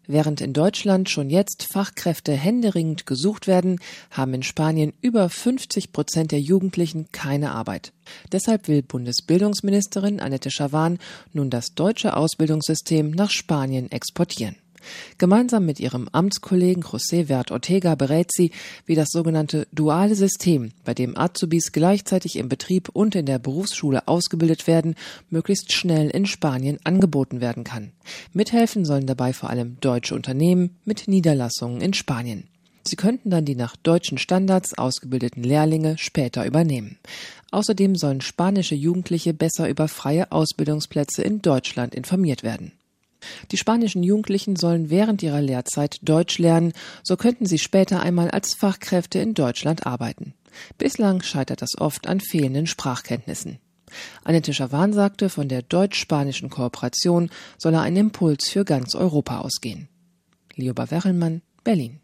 Während in Deutschland schon jetzt Fachkräfte händeringend gesucht werden, haben in Spanien über 50% der Jugendlichen keine Arbeit. Deshalb will Bundesbildungsministerin Annette Schavan nun das deutsche Ausbildungssystem nach Spanien exportieren. Gemeinsam mit ihrem Amtskollegen José Wert Ortega berät sie, wie das sogenannte duale System, bei dem Azubis gleichzeitig im Betrieb und in der Berufsschule ausgebildet werden, möglichst schnell in Spanien angeboten werden kann. Mithelfen sollen dabei vor allem deutsche Unternehmen mit Niederlassungen in Spanien. Sie könnten dann die nach deutschen Standards ausgebildeten Lehrlinge später übernehmen. Außerdem sollen spanische Jugendliche besser über freie Ausbildungsplätze in Deutschland informiert werden. Die spanischen Jugendlichen sollen während ihrer Lehrzeit Deutsch lernen, so könnten sie später einmal als Fachkräfte in Deutschland arbeiten. Bislang scheitert das oft an fehlenden Sprachkenntnissen. Annette Schavan sagte, von der deutsch-spanischen Kooperation solle ein Impuls für ganz Europa ausgehen. Lioba Werrelmann, Berlin.